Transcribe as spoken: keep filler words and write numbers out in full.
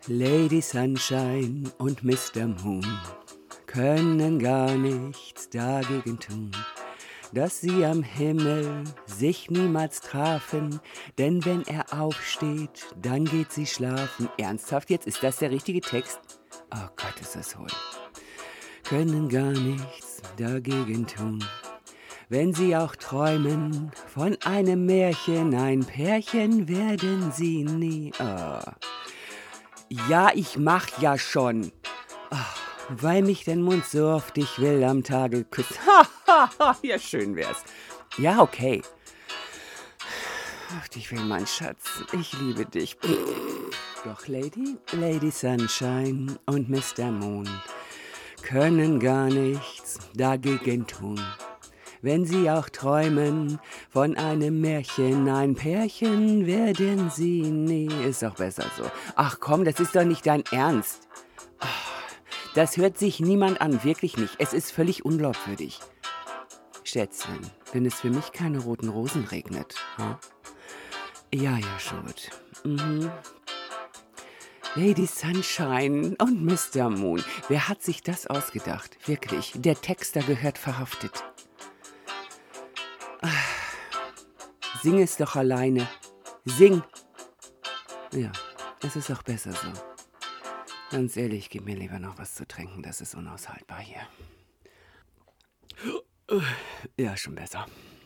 Lady Sunshine und Mister Moon können gar nichts dagegen tun, dass sie am Himmel sich niemals trafen, denn wenn er aufsteht, dann geht sie schlafen. Ernsthaft jetzt? Ist das der richtige Text? Oh Gott, ist das hohl. Können gar nichts dagegen tun, wenn sie auch träumen von einem Märchen, ein Pärchen werden sie nie. Oh. Ja, ich mach ja schon. Oh, weil mich dein Mund so oft ich will am Tage küsst. Ja, schön wär's. Ja, okay. Ach, dich will, mein Schatz. Ich liebe dich. Doch Lady, Lady Sunshine und Mister Moon können gar nichts dagegen tun, wenn sie auch träumen von einem Märchen, ein Pärchen werden sie nie. Ist doch besser so. Ach komm, das ist doch nicht dein Ernst. Das hört sich niemand an, wirklich nicht. Es ist völlig unglaubwürdig. Schätzchen, wenn es für mich keine roten Rosen regnet. Huh? Ja, ja, schon gut. Mhm. Lady Sunshine und Mister Moon. Wer hat sich das ausgedacht? Wirklich, der Texter gehört verhaftet. Sing es doch alleine. Sing. Ja, es ist auch besser so. Ganz ehrlich, gib mir lieber noch was zu trinken. Das ist unaushaltbar hier. Ja, schon besser.